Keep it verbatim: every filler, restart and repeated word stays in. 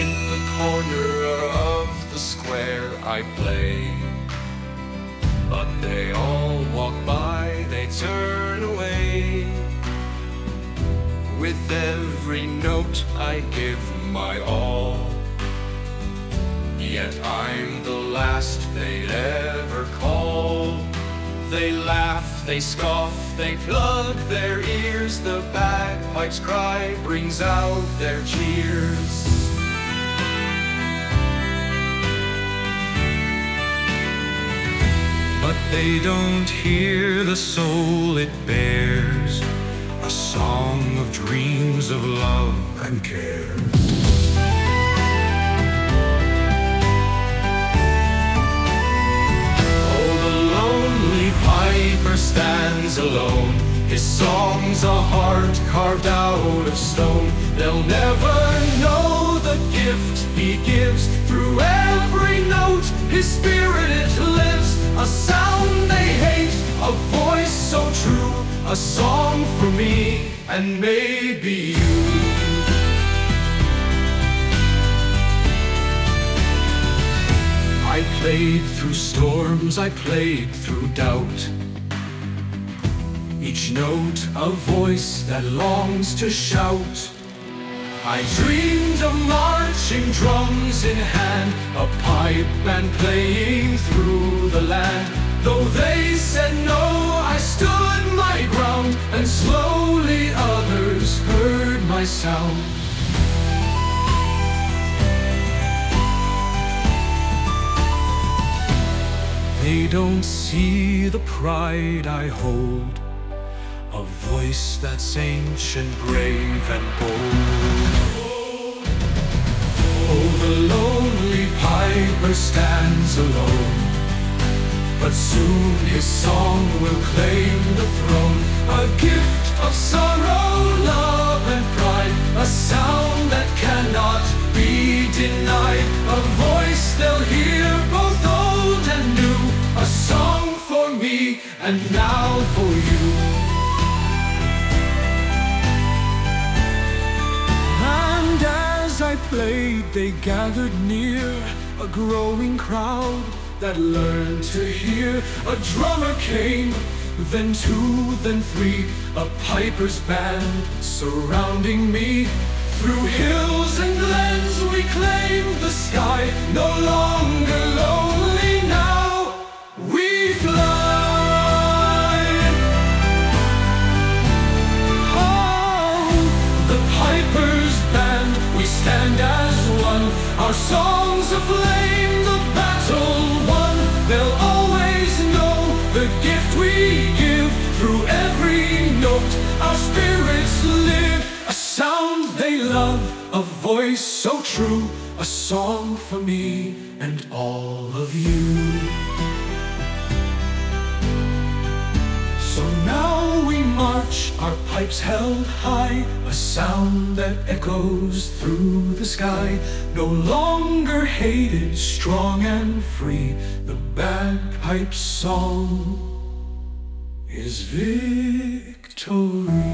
In the corner of the square I play, but they all walk by, they turn away. With every note I give my all, yet I'm the last they'd ever call. They laugh, they scoff, they plug their ears. The bagpipe's cry brings out their cheers. But they don't hear the soul it bears, a song of dreams of love and cares. Piper stands alone, his song's a heart carved out of stone. They'll never know the gift he gives. Through every note his spirit it lives. A sound they hate, a voice so true, a song for me and maybe you. I played through storms, I played through doubt. Each note a voice that longs to shout. I dreamed of marching drums in hand, a pipe band playing through the land. Though they said no, I stood my ground, and slowly others heard my sound. They don't see the pride I hold, a voice that's ancient, brave and bold. Oh, the lonely piper stands alone, but soon his song will claim the throne. A gift of sorrow, love and pride, a sound that cannot be denied. A voice they'll hear both old and new, a song for me and now for you. And as I played, they gathered near, a growing crowd that learned to hear. A drummer came, then two, then three, a piper's band surrounding me. Through hills and glens we claimed the sky, no longer lonely now, we fly. Oh, the piper's band, we stand as one, our songs aflame, the battle won. They'll always know the gift we give. Through every note our spirits live, a sound they love, a voice so true, a song for me and all of you. So now we march, our pipes held high, a sound that echoes through the sky. No longer hated, strong and free, the bagpipe song is victory.